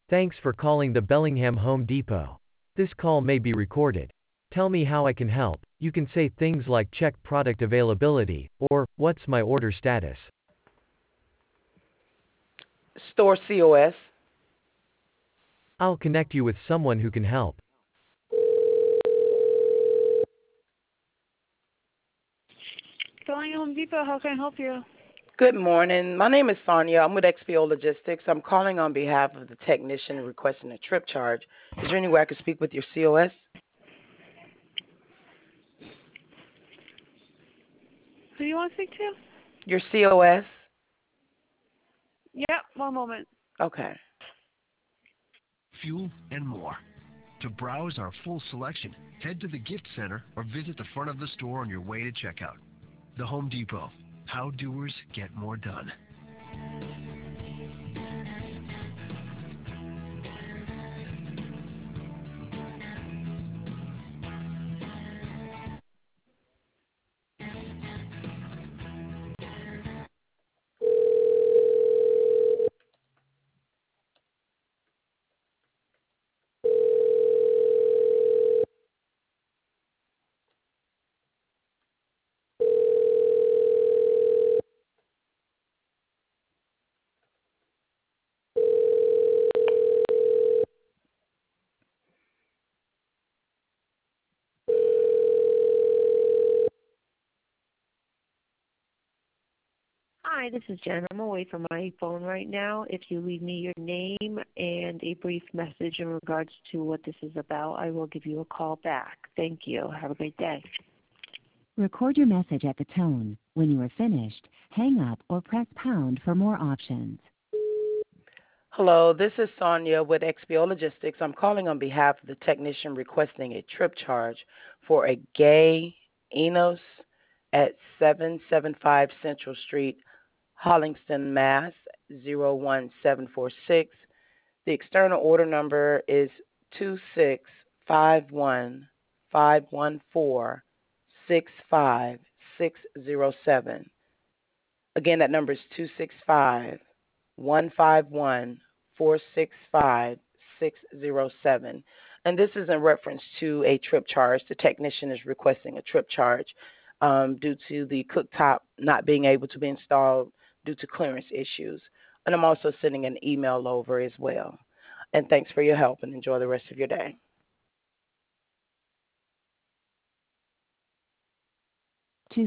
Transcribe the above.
Thanks for calling the Bellingham Home Depot. This call may be recorded. Tell me how I can help. You can say things like check product availability, or what's my order status. Store COS. I'll connect you with someone who can help. Bellingham Home Depot, how can I help you? Good morning. My name is Sonia. I'm with XPO Logistics. I'm calling on behalf of the technician requesting a trip charge. Is there any way I could speak with your COS? Who do you want to speak to? Your COS? Yep, one moment. Okay. Fuel, and more. To browse our full selection, head to the gift center or visit the front of the store on your way to checkout. The Home Depot. How doers get more done. Hi, this is Jen. I'm away from my phone right now. If you leave me your name and a brief message in regards to what this is about, I will give you a call back. Thank you. Have a great day. Record your message at the tone. When you are finished, hang up or press pound for more options. Hello, this is Sonia with XPO Logistics. I'm calling on behalf of the technician requesting a trip charge for a gay Enos at 775 Central Street, Hollingston, Mass. 01746. The external order number is 2651514656607. Again, that number is 265-151-465-607. And this is in reference to a trip charge. The technician is requesting a trip charge due to the cooktop not being able to be installed due to clearance issues. And I'm also sending an email over as well. And thanks for your help and enjoy the rest of your day.